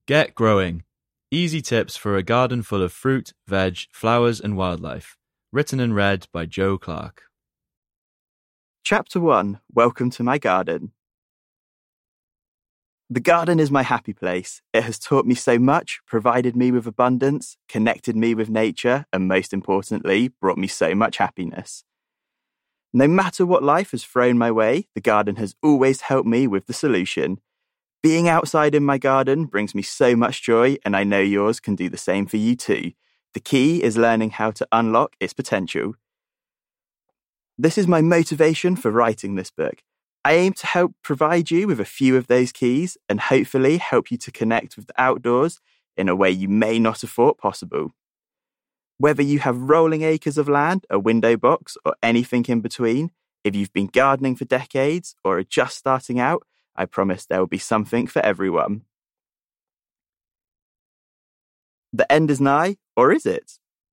Get growing. Easy tips for a garden full of fruit, veg, flowers and wildlife. Written and read by Joe Clark. Chapter 1. Welcome to my garden. The garden is my happy place. It has taught me so much, provided me with abundance, connected me with nature, and most importantly, brought me so much happiness. No matter what life has thrown my way, the garden has always helped me with the solution. Being outside in my garden brings me so much joy, and I know yours can do the same for you too. The key is learning how to unlock its potential. This is my motivation for writing this book. I aim to help provide you with a few of those keys and hopefully help you to connect with the outdoors in a way you may not have thought possible. Whether you have rolling acres of land, a window box, or anything in between, if you've been gardening for decades or are just starting out, I promise there will be something for everyone. The end is nigh, or is it?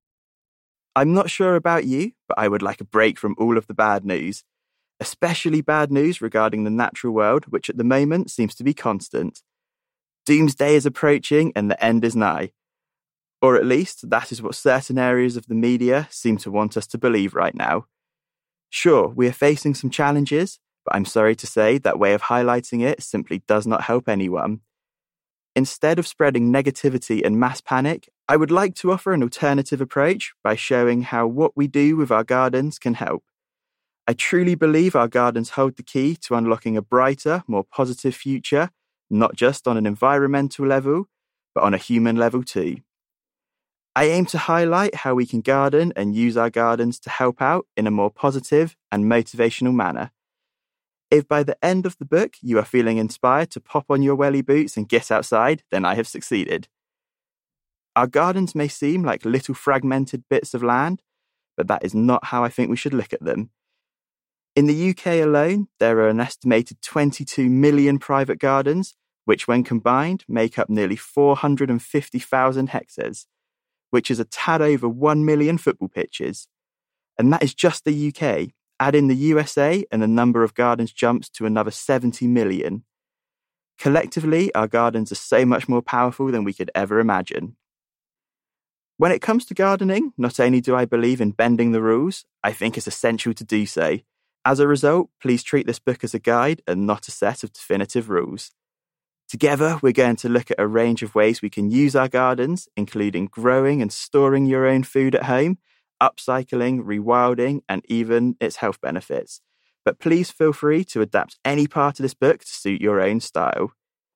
I'm not sure about you, but I would like a break from all of the bad news, especially bad news regarding the natural world, which at the moment seems to be constant. Doomsday is approaching and the end is nigh. Or at least, that is what certain areas of the media seem to want us to believe right now. Sure, we are facing some challenges, but I'm sorry to say that way of highlighting it simply does not help anyone. Instead of spreading negativity and mass panic, I would like to offer an alternative approach by showing how what we do with our gardens can help. I truly believe our gardens hold the key to unlocking a brighter, more positive future, not just on an environmental level, but on a human level too. I aim to highlight how we can garden and use our gardens to help out in a more positive and motivational manner. If by the end of the book you are feeling inspired to pop on your welly boots and get outside, then I have succeeded. Our gardens may seem like little fragmented bits of land, but that is not how I think we should look at them. In the UK alone, there are an estimated 22 million private gardens, which when combined make up nearly 450,000 hectares, which is a tad over 1 million football pitches. And that is just the UK. Add in the USA and the number of gardens jumps to another 70 million. Collectively, our gardens are so much more powerful than we could ever imagine. When it comes to gardening, not only do I believe in bending the rules, I think it's essential to do so. As a result, please treat this book as a guide and not a set of definitive rules. Together, we're going to look at a range of ways we can use our gardens, including growing and storing your own food at home, upcycling, rewilding, and even its health benefits. But please feel free to adapt any part of this book to suit your own style.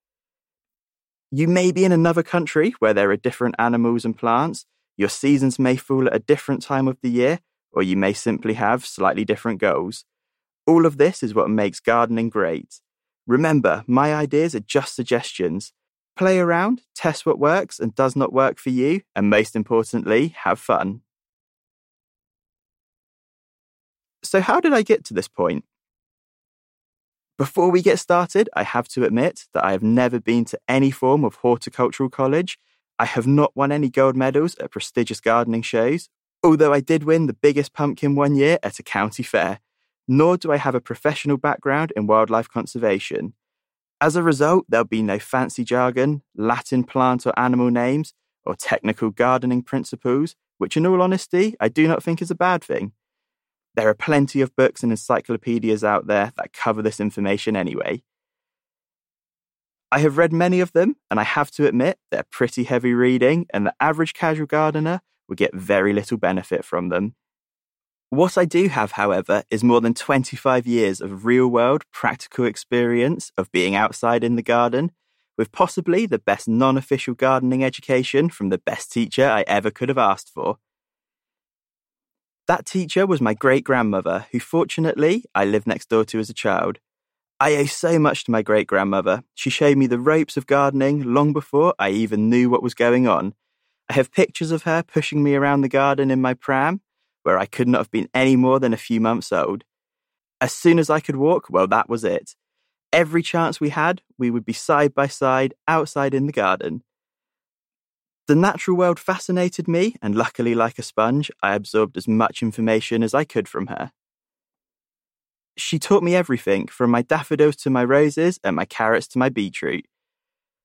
You may be in another country where there are different animals and plants, your seasons may fall at a different time of the year, or you may simply have slightly different goals. All of this is what makes gardening great. Remember, my ideas are just suggestions. Play around, test what works and does not work for you, and most importantly, have fun. So how did I get to this point? Before we get started, I have to admit that I have never been to any form of horticultural college. I have not won any gold medals at prestigious gardening shows, although I did win the biggest pumpkin one year at a county fair. Nor do I have a professional background in wildlife conservation. As a result, there'll be no fancy jargon, Latin plant or animal names, or technical gardening principles, which in all honesty, I do not think is a bad thing. There are plenty of books and encyclopedias out there that cover this information anyway. I have read many of them, and I have to admit they're pretty heavy reading, and the average casual gardener will get very little benefit from them. What I do have, however, is more than 25 years of real-world practical experience of being outside in the garden, with possibly the best non-official gardening education from the best teacher I ever could have asked for. That teacher was my great-grandmother, who fortunately I lived next door to as a child. I owe so much to my great-grandmother. She showed me the ropes of gardening long before I even knew what was going on. I have pictures of her pushing me around the garden in my pram, where I could not have been any more than a few months old. As soon as I could walk, well, that was it. Every chance we had, we would be side by side outside in the garden. The natural world fascinated me, and luckily, like a sponge, I absorbed as much information as I could from her. She taught me everything, from my daffodils to my roses and my carrots to my beetroot.